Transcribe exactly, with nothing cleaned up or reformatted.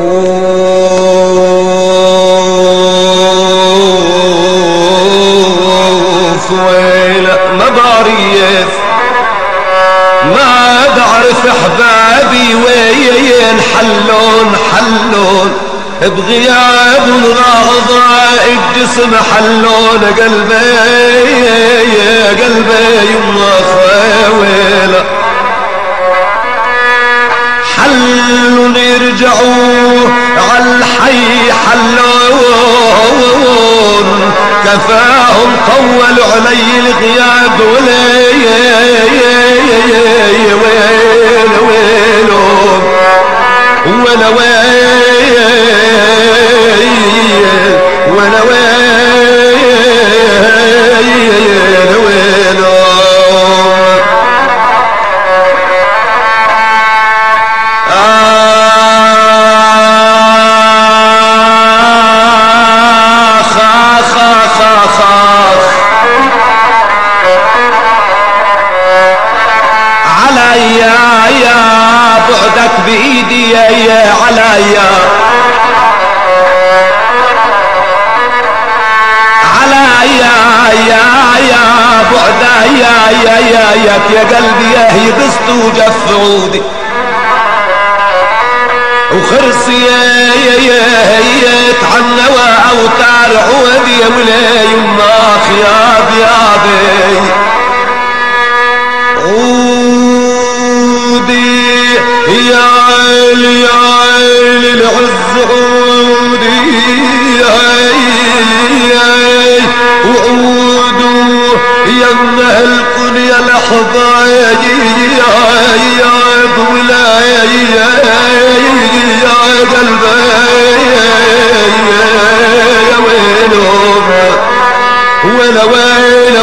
ويلة مباريث ما بعرف احبابي وين حلون حلون بغياب راضع الجسم حلون قلبي قلبي يما خويلة حلون يرجعوا عالحي حلون كفاهم طولوا علي الغياب ولي ويل ويل ولا ويل ولا ويل ويل بإيدي يا يا عليا عليا يا يا بعدا يا يا يا يا يا قلبي يا هي بست وجف عودي وخرس يا يا يا يا تعنى واوتار عودي يا ولا يما خياب يا بي عودي يا عيلي يا عيلي العز عودي وعودوا يمه الكل يا لحظة يا ولا يا قلبي يا ويلهم ولا ويل